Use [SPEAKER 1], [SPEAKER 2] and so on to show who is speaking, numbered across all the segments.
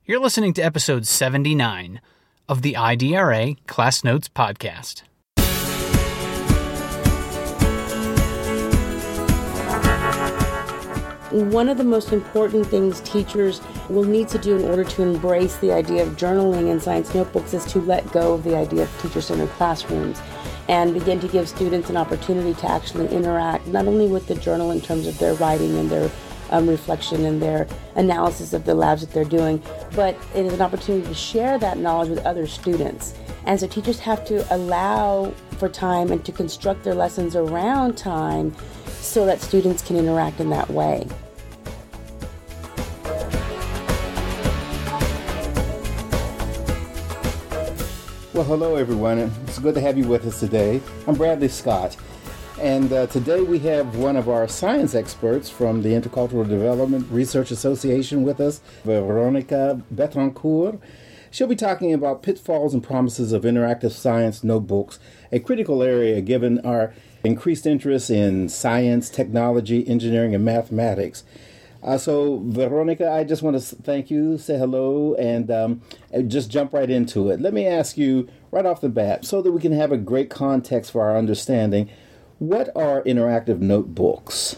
[SPEAKER 1] You're listening to episode 79 of the IDRA Class Notes Podcast.
[SPEAKER 2] One of the most important things teachers will need to do in order to embrace the idea of journaling in science notebooks is to let go of the idea of teacher-centered classrooms and begin to give students an opportunity to actually interact not only with the journal in terms of their writing and their reflection and their analysis of the labs that they're doing, but it is an opportunity to share that knowledge with other students. And so teachers have to allow for time and to construct their lessons around time so that students can interact in that way.
[SPEAKER 3] Well, hello everyone. It's good to have you with us today. I'm Bradley Scott, and today we have one of our science experts from the Intercultural Development Research Association with us, Veronica Betancourt. She'll be talking about pitfalls and promises of interactive science notebooks, a critical area given our increased interest in science, technology, engineering, and mathematics. So, Veronica, I just want to thank you, say hello, and just jump right into it. Let me ask you right off the bat, so that we can have a great context for our understanding, what are interactive notebooks?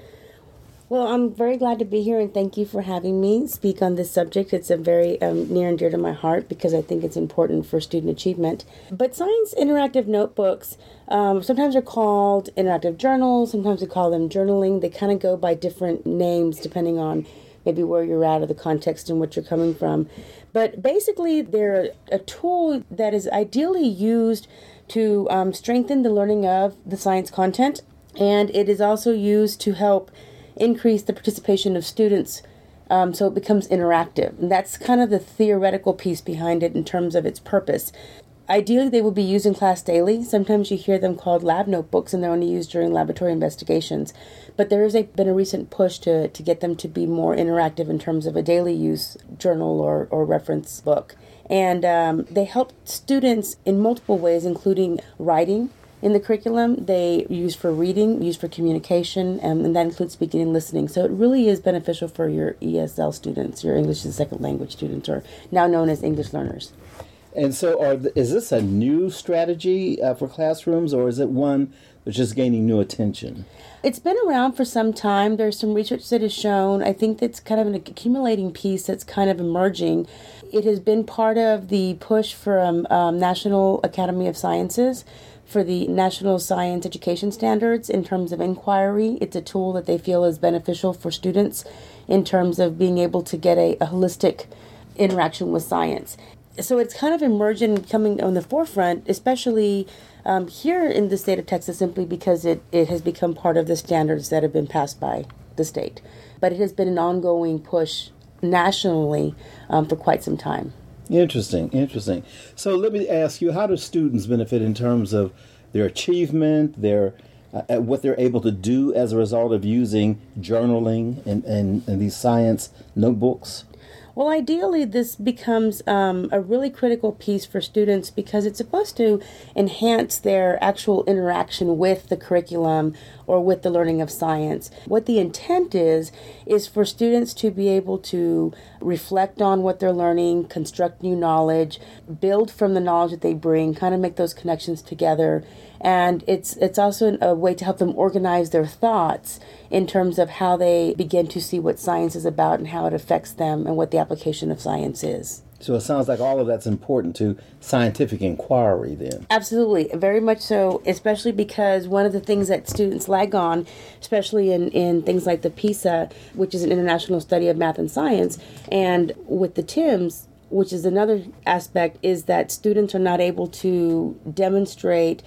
[SPEAKER 2] Well, I'm very glad to be here, and thank you for having me speak on this subject. It's a very near and dear to my heart because I think it's important for student achievement. But science interactive notebooks sometimes are called interactive journals, sometimes we call them journaling. They kind of go by different names depending on maybe where you're at or the context in which you're coming from. But basically, they're a tool that is ideally used to strengthen the learning of the science content, and it is also used to help increase the participation of students so it becomes interactive. And that's kind of the theoretical piece behind it in terms of its purpose. Ideally, they will be used in class daily. Sometimes you hear them called lab notebooks, and they're only used during laboratory investigations. But there has been a recent push to get them to be more interactive in terms of a daily use journal or reference book. And they help students in multiple ways, including writing in the curriculum. They use for reading, use for communication, and that includes speaking and listening. So it really is beneficial for your ESL students, your English as a second language students, or now known as English learners.
[SPEAKER 3] And so is this a new strategy for classrooms, or is it one that's just gaining new attention?
[SPEAKER 2] It's been around for some time. There's some research that has shown, I think that's kind of an accumulating piece that's kind of emerging. It has been part of the push for National Academy of Sciences, for the National Science Education Standards in terms of inquiry. It's a tool that they feel is beneficial for students in terms of being able to get a holistic interaction with science. So it's kind of emerging and coming on the forefront, especially here in the state of Texas, simply because it has become part of the standards that have been passed by the state. But it has been an ongoing push nationally for quite some time.
[SPEAKER 3] Interesting. So let me ask you, how do students benefit in terms of their achievement, their what they're able to do as a result of using journaling and these science notebooks?
[SPEAKER 2] Well, ideally, this becomes a really critical piece for students because it's supposed to enhance their actual interaction with the curriculum or with the learning of science. What the intent is for students to be able to reflect on what they're learning, construct new knowledge, build from the knowledge that they bring, kind of make those connections together. And it's also a way to help them organize their thoughts in terms of how they begin to see what science is about and how it affects them and what the application of science is.
[SPEAKER 3] So it sounds like all of that's important to scientific inquiry then.
[SPEAKER 2] Absolutely, very much so, especially because one of the things that students lag on, especially in things like the PISA, which is an international study of math and science, and with the TIMSS, which is another aspect, is that students are not able to demonstrate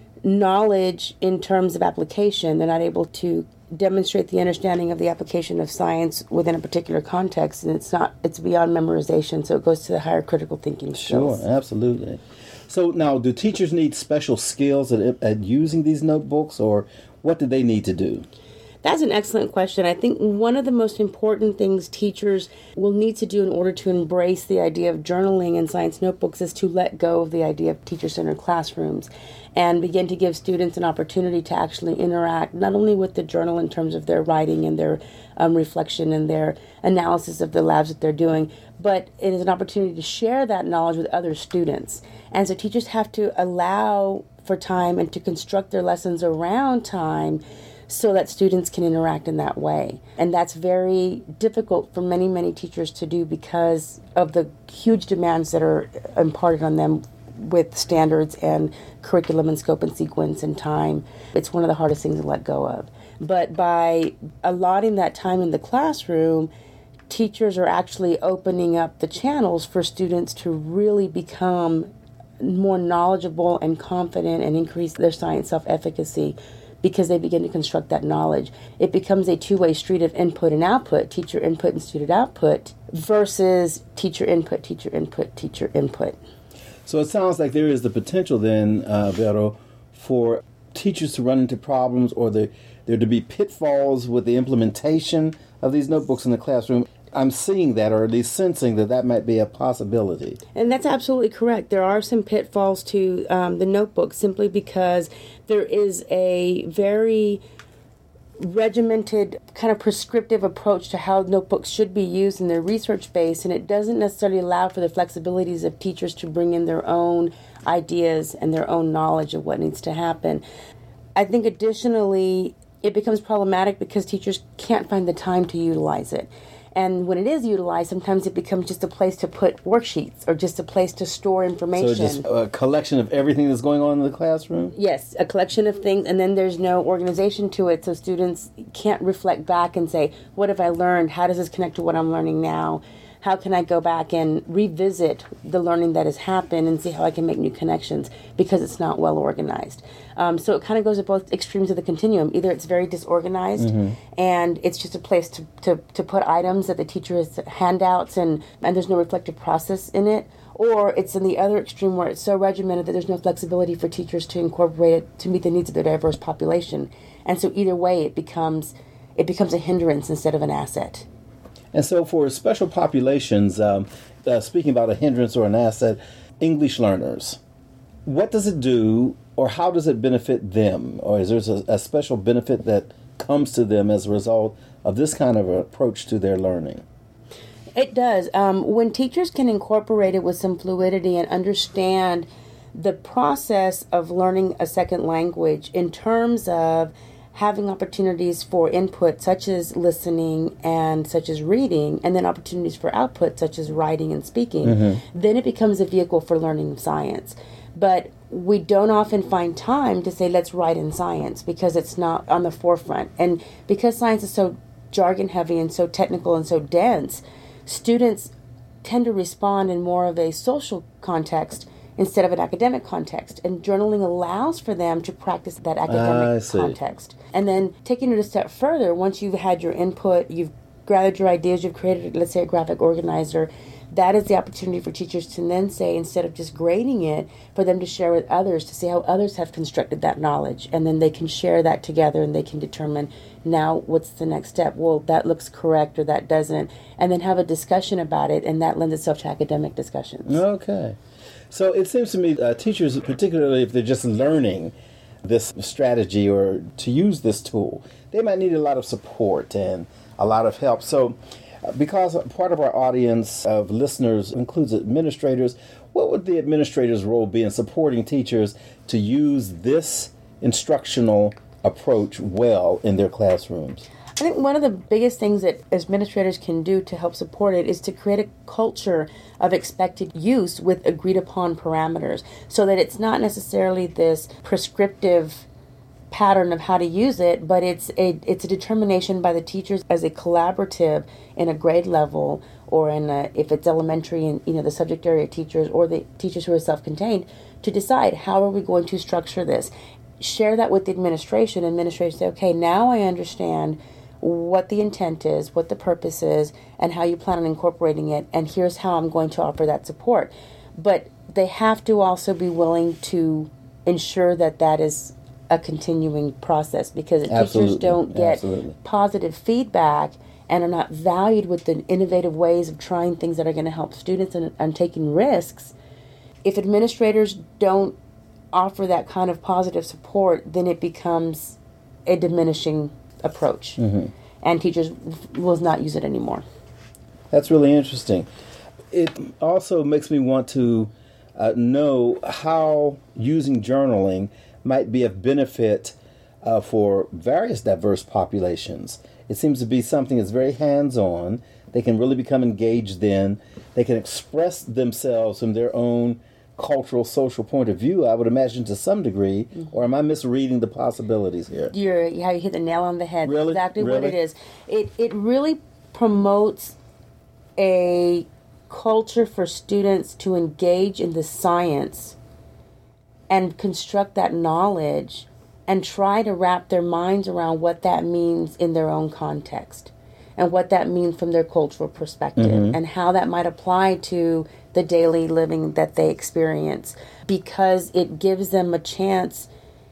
[SPEAKER 2] knowledge in terms of application. They're not able to demonstrate the understanding of the application of science within a particular context, and it's beyond memorization, so it goes to the higher critical thinking skills.
[SPEAKER 3] Sure, absolutely. So now, do teachers need special skills at using these notebooks, or what do they need to do?
[SPEAKER 2] That's an excellent question. I think one of the most important things teachers will need to do in order to embrace the idea of journaling in science notebooks is to let go of the idea of teacher-centered classrooms and begin to give students an opportunity to actually interact not only with the journal in terms of their writing and their reflection and their analysis of the labs that they're doing, but it is an opportunity to share that knowledge with other students. And so teachers have to allow for time and to construct their lessons around time so that students can interact in that way. And that's very difficult for many, many teachers to do because of the huge demands that are imparted on them with standards and curriculum and scope and sequence and time. It's one of the hardest things to let go of. But by allotting that time in the classroom, teachers are actually opening up the channels for students to really become more knowledgeable and confident and increase their science self-efficacy because they begin to construct that knowledge. It becomes a two-way street of input and output, teacher input and student output, versus teacher input, teacher input, teacher input.
[SPEAKER 3] So it sounds like there is the potential then, Vero, for teachers to run into problems or there to be pitfalls with the implementation of these notebooks in the classroom. I'm seeing that, or at least sensing that might be a possibility.
[SPEAKER 2] And that's absolutely correct. There are some pitfalls to the notebook simply because there is a very regimented, kind of prescriptive approach to how notebooks should be used in their research base, and it doesn't necessarily allow for the flexibilities of teachers to bring in their own ideas and their own knowledge of what needs to happen. I think additionally, it becomes problematic because teachers can't find the time to utilize it. And when it is utilized, sometimes it becomes just a place to put worksheets or just a place to store information.
[SPEAKER 3] So just a collection of everything that's going on in the classroom?
[SPEAKER 2] Yes, a collection of things, and then there's no organization to it, so students can't reflect back and say, what have I learned? How does this connect to what I'm learning now? How can I go back and revisit the learning that has happened and see how I can make new connections because it's not well organized? So it kind of goes at both extremes of the continuum. Either it's very disorganized and it's just a place to put items that the teacher has handouts and there's no reflective process in it. Or it's in the other extreme where it's so regimented that there's no flexibility for teachers to incorporate it to meet the needs of their diverse population. And so either way, it becomes a hindrance instead of an asset.
[SPEAKER 3] And so for special populations, speaking about a hindrance or an asset, English learners, what does it do or how does it benefit them? Or is there a special benefit that comes to them as a result of this kind of approach to their learning?
[SPEAKER 2] It does. When teachers can incorporate it with some fluidity and understand the process of learning a second language in terms of having opportunities for input such as listening and such as reading, and then opportunities for output such as writing and speaking, then it becomes a vehicle for learning science. But we don't often find time to say, let's write in science, because it's not on the forefront. And because science is so jargon heavy and so technical and so dense, students tend to respond in more of a social context instead of an academic context. And journaling allows for them to practice that academic context. And then taking it a step further, once you've had your input, you've gathered your ideas, you've created, let's say, a graphic organizer, that is the opportunity for teachers to then say, instead of just grading it, for them to share with others, to see how others have constructed that knowledge. And then they can share that together and they can determine, now what's the next step? Well, that looks correct or that doesn't. And then have a discussion about it, and that lends itself to academic discussions.
[SPEAKER 3] Okay. So it seems to me teachers, particularly if they're just learning this strategy or to use this tool, they might need a lot of support and a lot of help. So because part of our audience of listeners includes administrators, what would the administrator's role be in supporting teachers to use this instructional approach well in their classrooms?
[SPEAKER 2] I think one of the biggest things that administrators can do to help support it is to create a culture of expected use with agreed upon parameters, so that it's not necessarily this prescriptive pattern of how to use it, but it's a determination by the teachers as a collaborative in a grade level, or if it's elementary, and the subject area teachers or the teachers who are self-contained, to decide how are we going to structure this. Share that with the administration. Administrators say, okay, now I understand what the intent is, what the purpose is, and how you plan on incorporating it, and here's how I'm going to offer that support. But they have to also be willing to ensure that that is a continuing process, because if teachers don't get positive feedback and are not valued with the innovative ways of trying things that are going to help students and taking risks, if administrators don't offer that kind of positive support, then it becomes a diminishing approach, and teachers will not use it anymore.
[SPEAKER 3] That's really interesting. it also makes me want to know how using journaling might be of benefit for various diverse populations. It seems to be something that's very hands-on. They can really become engaged in. They can express themselves from their own cultural, social point of view, I would imagine, to some degree. Or am I misreading the possibilities here?
[SPEAKER 2] You hit the nail on the head.
[SPEAKER 3] Really?
[SPEAKER 2] Exactly
[SPEAKER 3] Really?
[SPEAKER 2] what it is. It really promotes a culture for students to engage in the science and construct that knowledge and try to wrap their minds around what that means in their own context and what that means from their cultural perspective and how that might apply to the daily living that they experience, because it gives them a chance,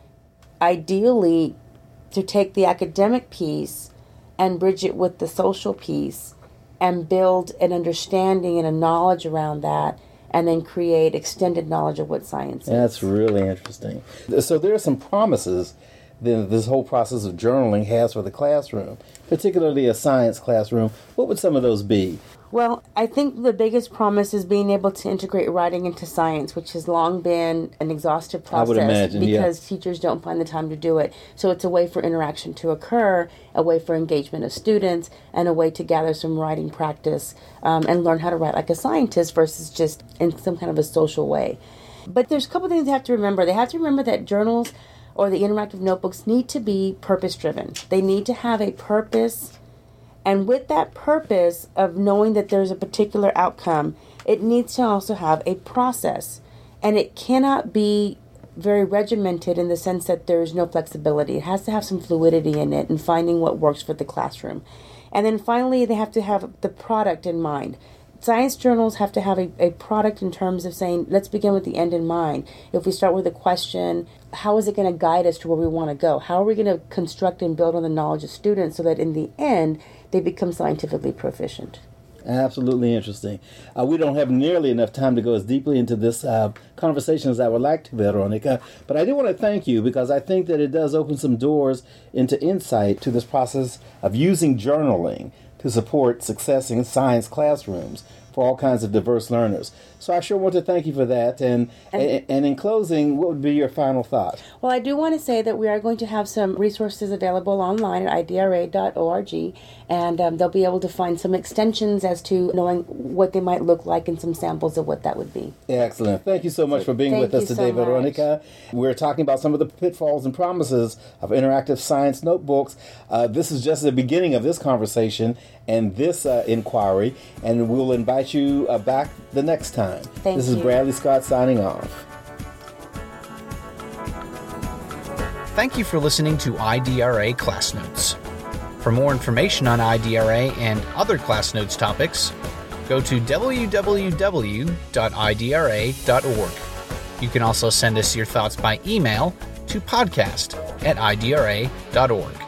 [SPEAKER 2] ideally, to take the academic piece and bridge it with the social piece and build an understanding and a knowledge around that, and then create extended knowledge of what science is.
[SPEAKER 3] That's really interesting. So there are some promises that this whole process of journaling has for the classroom, particularly a science classroom. What would some of those be?
[SPEAKER 2] Well, I think the biggest promise is being able to integrate writing into science, which has long been an exhaustive process.
[SPEAKER 3] I would imagine,
[SPEAKER 2] because teachers don't find the time to do it. So it's a way for interaction to occur, a way for engagement of students, and a way to gather some writing practice and learn how to write like a scientist versus just in some kind of a social way. But there's a couple things they have to remember. They have to remember that journals or the interactive notebooks need to be purpose-driven. They need to have a purpose. And with that purpose of knowing that there's a particular outcome, it needs to also have a process. And it cannot be very regimented in the sense that there's no flexibility. It has to have some fluidity in it and finding what works for the classroom. And then finally, they have to have the product in mind. Science journals have to have a product in terms of saying, let's begin with the end in mind. If we start with a question, how is it going to guide us to where we want to go? How are we going to construct and build on the knowledge of students so that in the end, they become scientifically proficient?
[SPEAKER 3] Absolutely interesting. We don't have nearly enough time to go as deeply into this conversation as I would like to, Veronica, but I do want to thank you because I think that it does open some doors into insight to this process of using journaling to support success in science classrooms for all kinds of diverse learners. So I sure want to thank you for that. And in closing, what would be your final thought?
[SPEAKER 2] Well, I do want to say that we are going to have some resources available online at idra.org, and they'll be able to find some extensions as to knowing what they might look like and some samples of what that would be.
[SPEAKER 3] Excellent. Thank you so much for being with us today, Veronica. We're talking about some of the pitfalls and promises of interactive science notebooks. This is just the beginning of this conversation and this inquiry, and we'll invite you back the next time. This is Bradley Scott signing off.
[SPEAKER 1] Thank you for listening to IDRA Class Notes. For more information on IDRA and other Class Notes topics, go to www.idra.org. You can also send us your thoughts by email to podcast@idra.org.